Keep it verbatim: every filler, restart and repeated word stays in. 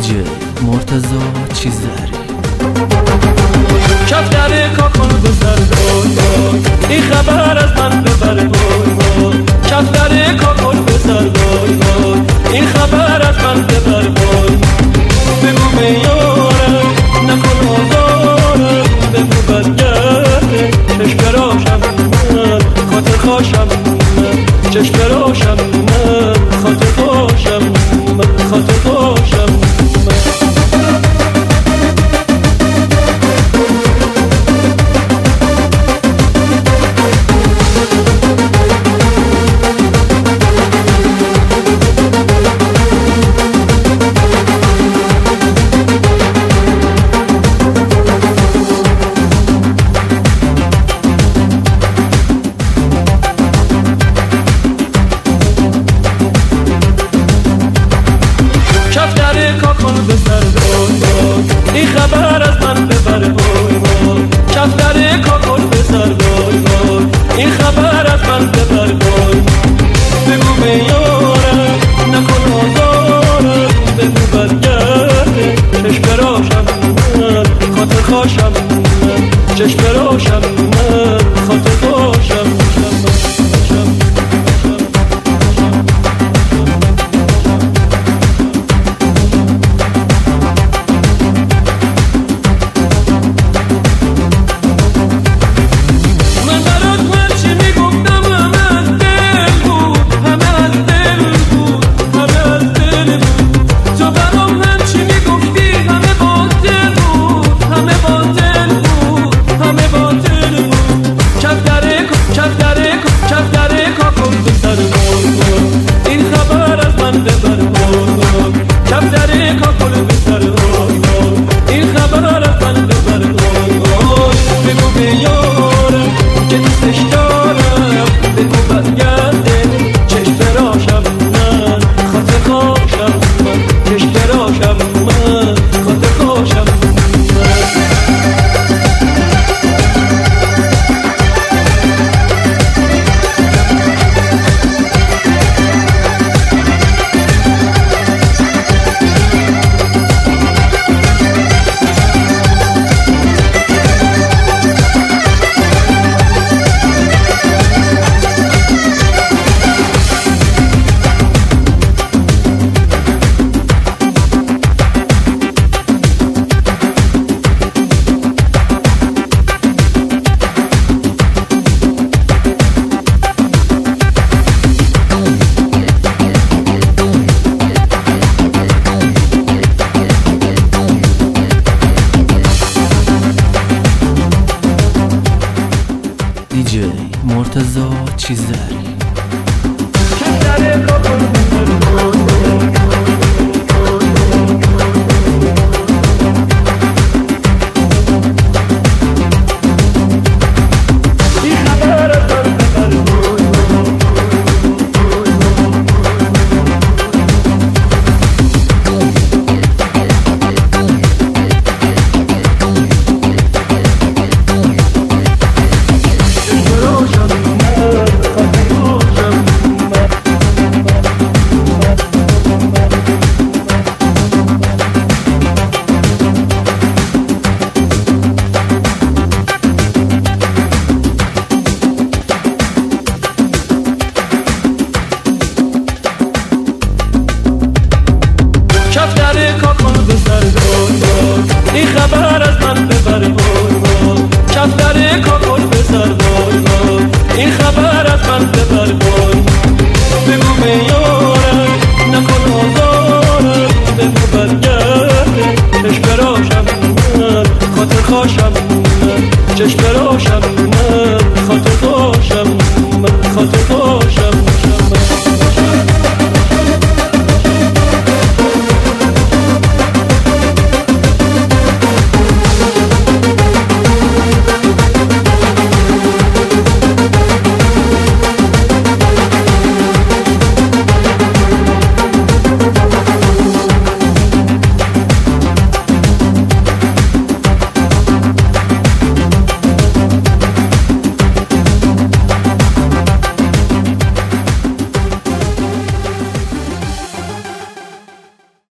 دیجی مرتضی چیزری کفتر کاکل بزر بای بای این خبر از من ببر بای بای کفتر کاکل بزر بای بای این خبر از من ببر بای بگو به یارم نکن آزارم بگو برگرده چشم راشم من خاطر خوشم من چشم راشم من خاطر خوشم من خاطر خوشم من این خبر از من ببر بای بای کفتر کاکل بزر بای بای این خبر از من ببر بای بگو به یارم نکن آزارم بگو برگرده چشم راشم من خاطر خوشم من چشم راشم من خاطر خوشم دیجی مرتضی چیزری این خبر از من ببر بای بای کفتر کاکل بزر بای بای این خبر از من ببر بای بگو به یارم نکن آزارم بگو برگرده چشم راشم من خاطر خوشم من چشم راشم من خاطر خوشم من خاطر خوشم